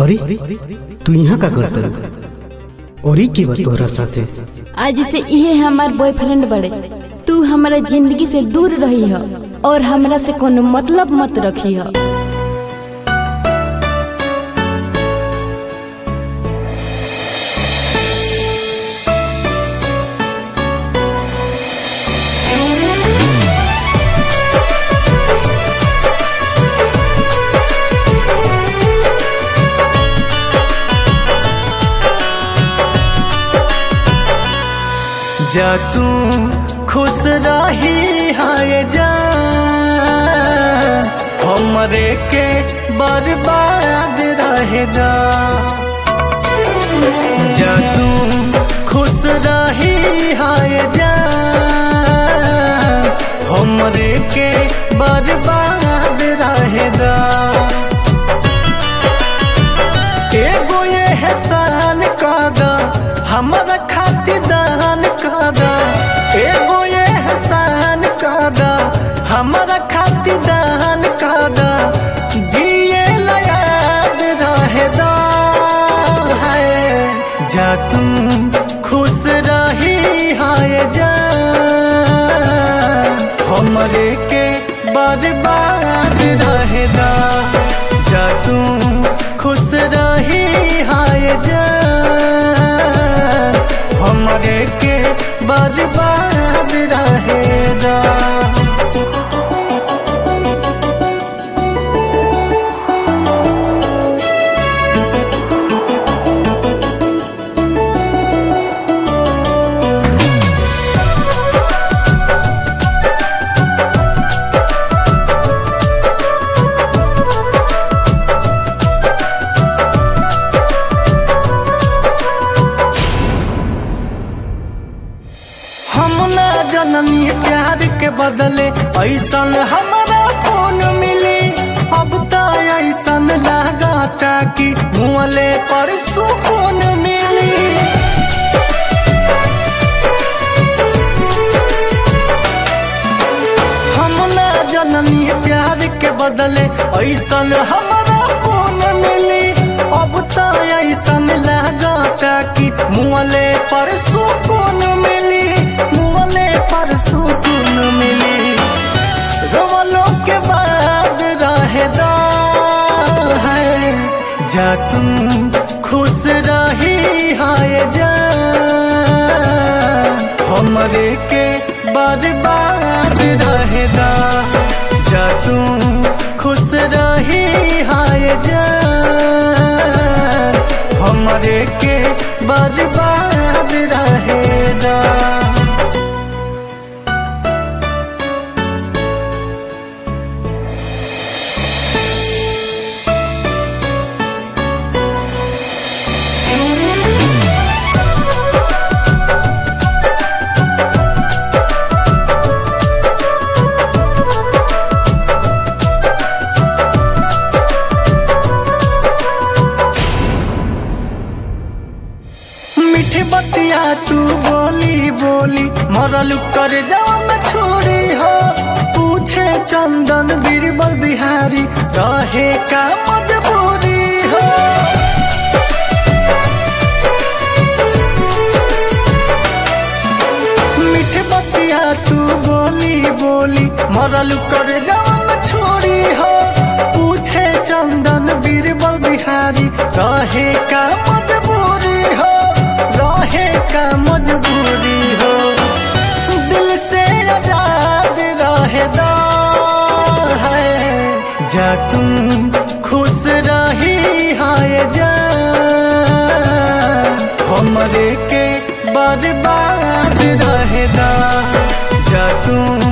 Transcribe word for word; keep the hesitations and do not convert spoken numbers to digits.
अरे तू यहाँ का करता रह? और ई के बात तोहरा साथे? आज से इहे हमार बॉयफ्रेंड बड़े। तू हमारा जिंदगी से दूर रही है और हमरा से कोनो मतलब मत रखी है। जा तू खुश रही हाय जान, हमरे के बर्बाद रहेगा। जा तू खुश रही हाय जान, हमरे के बर्बाद रहेगा। एगो ये एहसान कादा हमारा खातिरदान कादा, एगो ये एहसान कादा हमारा खातिरदान कादा, जिए याद रहेदा है। जा तुम खुश रही हाय जान, हमरे के बर्बाद रहेदा। जा तुम खुश रही हाय जान, हमरे के बर्बाद रहेगा। जननी प्यार के बदले ऐसन हमारा कौन मिली, अब तो ऐसन लागता कि मुँहले पर सुकून मिली। हम ना जननी प्यार के बदले ऐसन हमारा कौन मिली, अब तो ऐसन लागता कि मुँहले पर सुकून मिली, पर सुकून मिली। रोवलों के बाद रहेदा है। जा तुम खुश रही हाय जान, हमरे के बर्बाद रहेदा। जा तुम खुश रही हाय जान, हमरे के बर्बाद रहेदा। मीठी बतिया तू बोली बोली मरल कर जाओ मैं छोड़ी हो, पूछे चंदन बीरबल बिहारी रहे का मजबूरी हो। मीठी बतिया तू बोली बोली मरल कर जाओ मैं छोड़ी हो, पूछे चंदन बीरबल बिहारी रहे का मजबूरी हो, रहे का मजबूरी हो। दिल से आजाद रहेदा है। जा तुम खुश रही हाय जान, हमरे के बर्बाद रहेदा। जा तुम